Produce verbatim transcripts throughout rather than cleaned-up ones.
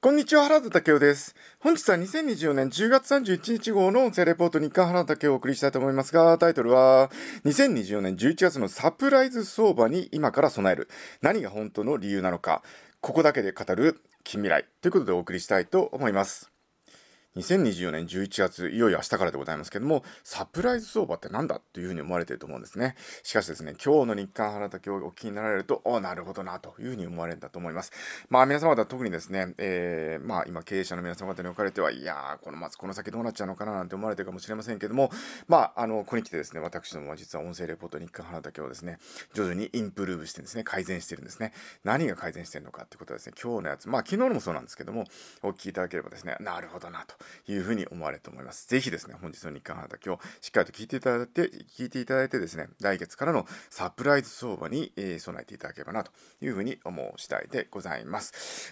こんにちは、原田武雄です。本日はにせんにじゅうよねんじゅうがつさんじゅういちにち号の音声レポート日刊原田武雄をお送りしたいと思いますが、タイトルは、にせんにじゅうよねんじゅういちがつのサプライズ相場に今から備える。何が本当の理由なのか。ここだけで語る近未来。ということでお送りしたいと思います。にせんにじゅうよねんじゅういちがつ、いよいよ明日からでございますけども、サプライズ相場ってなんだというふうに思われていると思うんですね。しかしですね、今日の日刊原田今日お聞きになられると、おなるほどなというふうに思われるんだと思います。まあ皆様方特にですね、えー、まあ今経営者の皆様方におかれては、いやー、このまずこの先どうなっちゃうのかななんて思われてるかもしれませんけども、まああの、ここに来てですね、私どもは実は音声レポート日刊原田今日をですね、徐々にインプルーブしてですね、改善してるんですね。何が改善してるのかっていうことはですね、今日のやつ、まあ昨日のもそうなんですけども、お聞きいただければですね、なるほどなというふうに思われると思います。ぜひですね、本日の日刊原田今日、しっかりと聞いていただいて、聞いていただいてですね、来月からのサプライズ相場に、えー、備えていただければなというふうに思う次第でございます。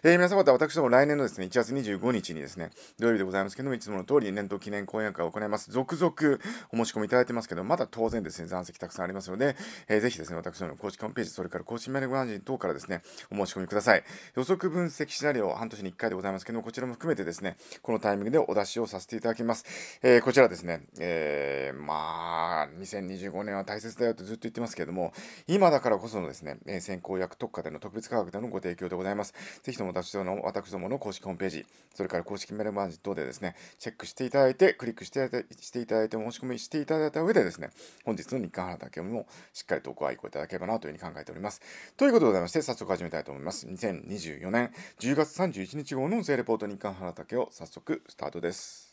えー、皆様方、私ども来年のですね、いちがつにじゅうごにちにですね、土曜日でございますけども、いつもの通り年頭記念講演会を行います。続々お申し込みいただいてますけど、まだ当然ですね、残席たくさんありますので、えー、ぜひですね、私どもの公式ホームページ、それから公式メールご案内等からですね、お申し込みください。予測分析シナリオ半年にいっかいでございますけども、こちらも含めてですね、このタイミングでお出しをさせていただきます。えー、こちらですね、えー、まあ、にせんにじゅうごねんは大切だよとずっと言ってますけれども、今だからこそのですね、えー先行薬特価での特別価格でのご提供でございます。ぜひとも私どもの、私どもの公式ホームページ、それから公式メールマガジン等でですね、チェックしていただいて、クリックしていただいて、していただいて、お申し込みしていただいた上でですね、本日の日刊原田明もしっかりとご愛顧いただければなというふうに考えております。ということでございまして、早速始めたいと思います。にせんにじゅうよねんじゅうがつさんじゅういちにち号の音声レポート日刊原田明早速スタートです。